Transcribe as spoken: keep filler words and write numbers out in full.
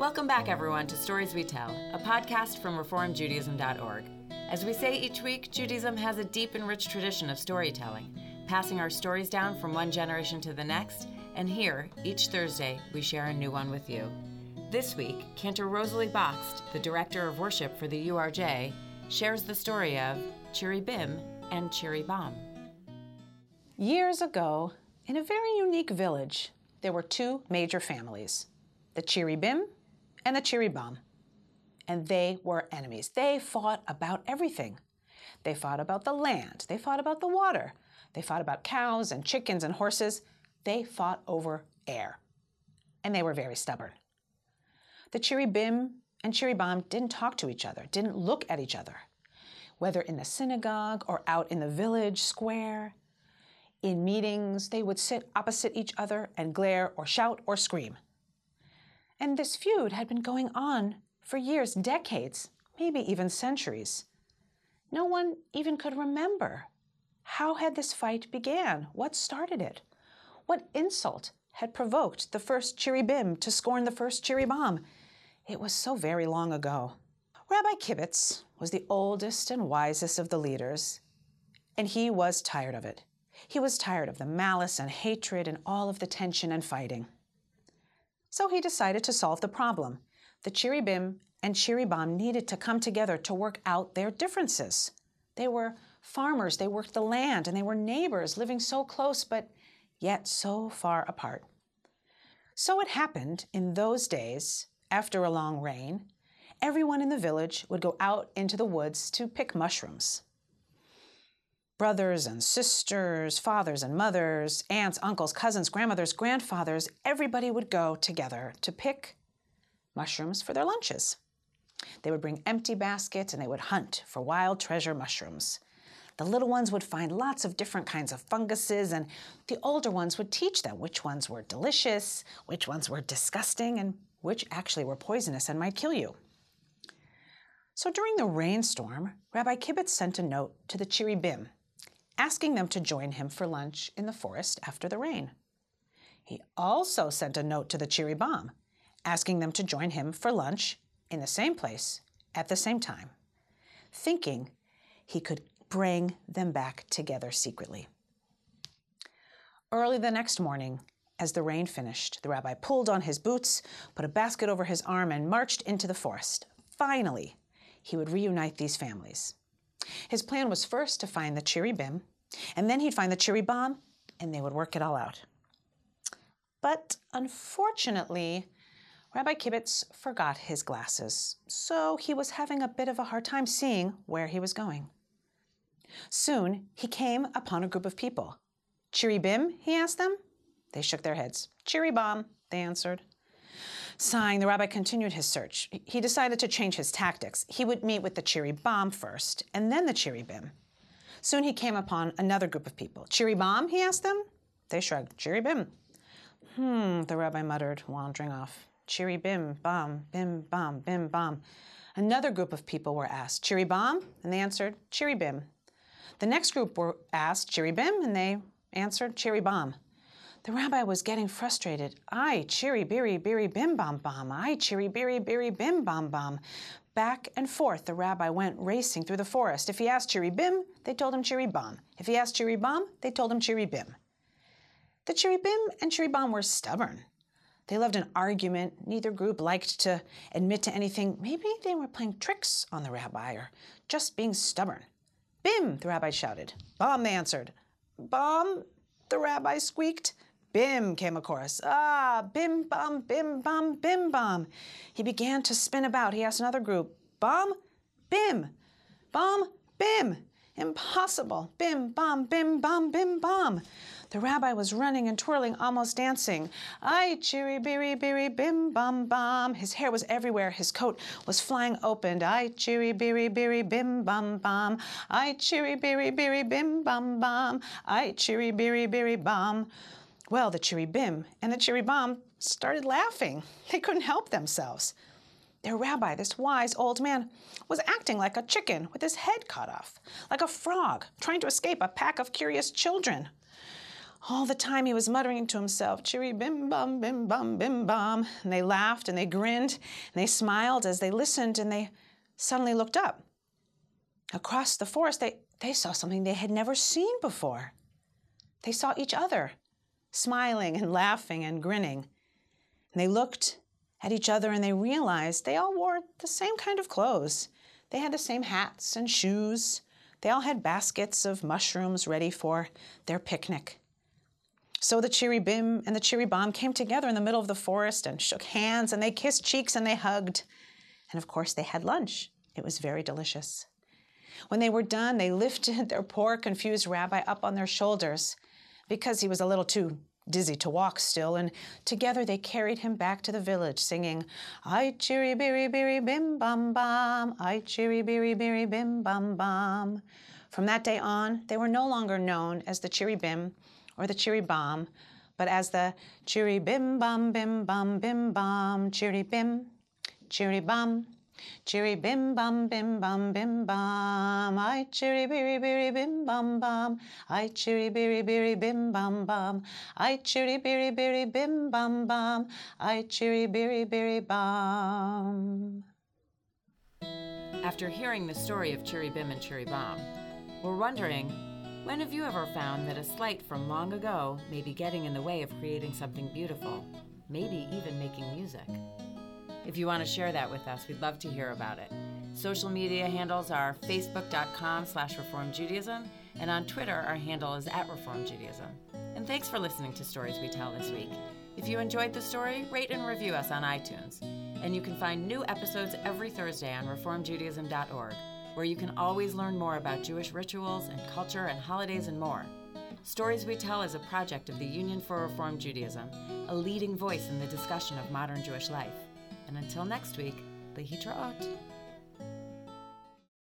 Welcome back, everyone, to Stories We Tell, a podcast from reform judaism dot org. As we say each week, Judaism has a deep and rich tradition of storytelling, passing our stories down from one generation to the next, and here, each Thursday, we share a new one with you. This week, Cantor Rosalie Bakst, the Director of Worship for the U R J, shares the story of Cherubim and Cherubim. Years ago, in a very unique village, there were two major families, the Cherubim and the Cherubim. And they were enemies. They fought about everything. They fought about the land. They fought about the water. They fought about cows and chickens and horses. They fought over air. And they were very stubborn. The Cherubim and Cherubim didn't talk to each other, didn't look at each other, whether in the synagogue or out in the village square. In meetings, they would sit opposite each other and glare or shout or scream. And this feud had been going on for years, decades, maybe even centuries. No one even could remember. How had this fight began? What started it? What insult had provoked the first Cherubim to scorn the first Cherubim? It was so very long ago. Rabbi Kibitz was the oldest and wisest of the leaders, and he was tired of it. He was tired of the malice and hatred and all of the tension and fighting. So he decided to solve the problem. The Cherubim and Cherubim needed to come together to work out their differences. They were farmers, they worked the land, and they were neighbors living so close but yet so far apart. So it happened in those days, after a long rain, everyone in the village would go out into the woods to pick mushrooms. Brothers and sisters, fathers and mothers, aunts, uncles, cousins, grandmothers, grandfathers, everybody would go together to pick mushrooms for their lunches. They would bring empty baskets and they would hunt for wild treasure mushrooms. The little ones would find lots of different kinds of funguses, and the older ones would teach them which ones were delicious, which ones were disgusting, and which actually were poisonous and might kill you. So during the rainstorm, Rabbi Kibitz sent a note to the Cherubim, asking them to join him for lunch in the forest after the rain. He also sent a note to the Cherubim, asking them to join him for lunch in the same place at the same time, thinking he could bring them back together secretly. Early the next morning, as the rain finished, the rabbi pulled on his boots, put a basket over his arm, and marched into the forest. Finally, he would reunite these families. His plan was first to find the Cherubim, and then he'd find the Cherubim, and they would work it all out. But unfortunately, Rabbi Kibitz forgot his glasses, so he was having a bit of a hard time seeing where he was going. Soon, he came upon a group of people. Cherubim, he asked them. They shook their heads. Cherubim, they answered. Sighing, the rabbi continued his search. He decided to change his tactics. He would meet with the Cherubim first, and then the Cherubim. Soon he came upon another group of people. Cherubim, he asked them. They shrugged. Cherubim. Hmm, the rabbi muttered, wandering off. Cherubim, bam, bim, bam, bim, bam. Another group of people were asked, Cherubim, and they answered, Cherubim. The next group were asked, Cherubim, and they answered, Cherubim. The rabbi was getting frustrated. Ay, chiri biri biri bim bam bam. Ay, chiri biri biri bim bam bam. Back and forth, the rabbi went racing through the forest. If he asked Cherubim, they told him Cherubim. If he asked Cherubim, they told him Cherubim. The Cherubim and Cherubim were stubborn. They loved an argument. Neither group liked to admit to anything. Maybe they were playing tricks on the rabbi or just being stubborn. Bim, the rabbi shouted. Bam, they answered. Bam, the rabbi squeaked. Bim, came a chorus. Ah, bim, bam, bim, bam, bim, bam. He began to spin about. He asked another group, bam, bim, bam, bim. Impossible. Bim, bam, bim, bam, bim, bam. The rabbi was running and twirling, almost dancing. Ay, chiri, biri, biri, bim, bam, bam. His hair was everywhere. His coat was flying open. Ay, chiri, biri, biri, bim, bam, bam. Ay, chiri, biri, biri, bim, bam, bam. Ay, chiri, biri, biri, bam. Well, the Cherubim and the Cherubim started laughing. They couldn't help themselves. Their rabbi, this wise old man, was acting like a chicken with his head cut off, like a frog trying to escape a pack of curious children. All the time he was muttering to himself, "Chiri bim bum, bim bum, bim bum." And they laughed and they grinned and they smiled as they listened, and they suddenly looked up. Across the forest, they, they saw something they had never seen before. They saw each other, smiling and laughing and grinning. And they looked at each other and they realized they all wore the same kind of clothes. They had the same hats and shoes. They all had baskets of mushrooms ready for their picnic. So the Chiri Bim and the Chiri Bom came together in the middle of the forest and shook hands, and they kissed cheeks and they hugged. And of course they had lunch. It was very delicious. When they were done, they lifted their poor, confused rabbi up on their shoulders because he was a little too dizzy to walk still, and together they carried him back to the village, singing, "Ay chiri biri biri bim bam bam, ay chiri biri biri bim bam bam." From that day on, they were no longer known as the Chiri Bim or the Chiri Bom, but as the Chiri Bim Bam Bim Bam Bim Bam, Chiri Bim, Chiri Bom, Chiri Bim Bam Bim Bam Bim Bam, ay chiri biri biri bim bam bam, ay chiri biri biri bim bam bam, ay chiri biri biri bim bam bam, ay chiri biri biri bam. After hearing the story of Chiri Bim and Chiri Bom, we're wondering, when have you ever found that a slight from long ago may be getting in the way of creating something beautiful, maybe even making music? If you want to share that with us, we'd love to hear about it. Social media handles are facebook.com slash Reform Judaism, and on Twitter, our handle is at Reform Judaism. And thanks for listening to Stories We Tell this week. If you enjoyed the story, rate and review us on iTunes. And you can find new episodes every Thursday on reform judaism dot org, where you can always learn more about Jewish rituals and culture and holidays and more. Stories We Tell is a project of the Union for Reform Judaism, a leading voice in the discussion of modern Jewish life. And until next week, Lehitraot.